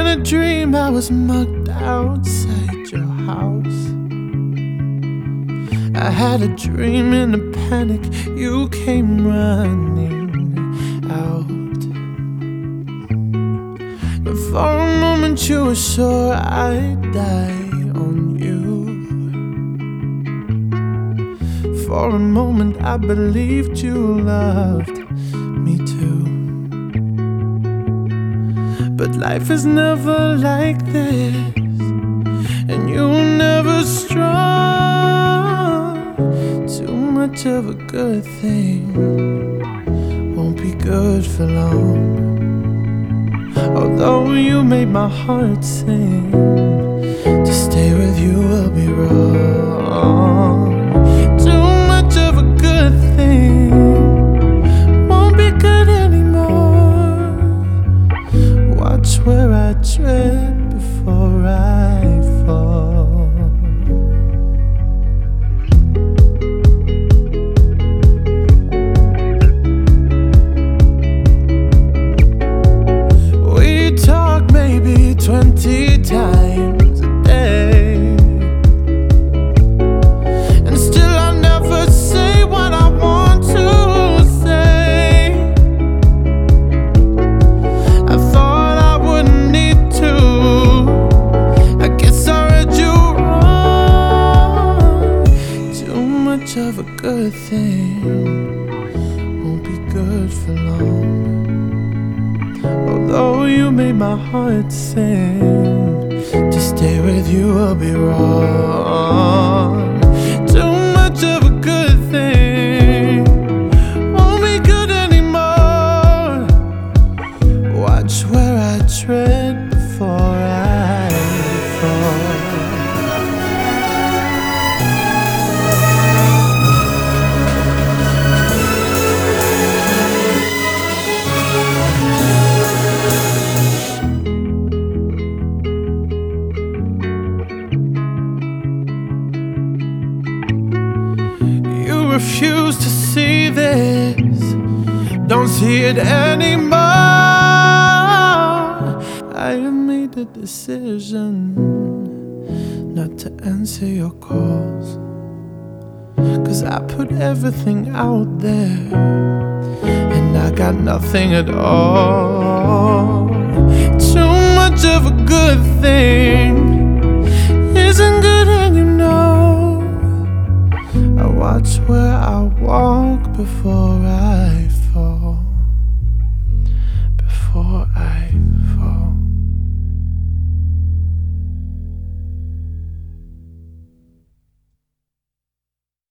in a dream I was mugged outside your house. I had a dream in a panic, you came running out. And for a moment you were sure I'd die on you. For a moment I believed you loved me too. But life is never like this, and you're never strong. Too much of a good thing won't be good for long. Although you made my heart sing, to stay with you will be wrong. Too much of a good thing won't be good anymore. Watch where I tread before I fall. We talk maybe 20 times a day, and still I never say what I want to say. I thought I wouldn't need to. I guess I read you wrong. Too much of a good thing won't be good for long. Although you made my heart sing, to stay with you will be wrong. Too much of a good thing won't be good anymore. Watch where I tread before I fall. Refuse to see this, don't see it anymore. I have made a decision not to answer your calls, 'cause I put everything out there and I got nothing at all. Too much of a good thing isn't good, and you know. I watch where I walk before I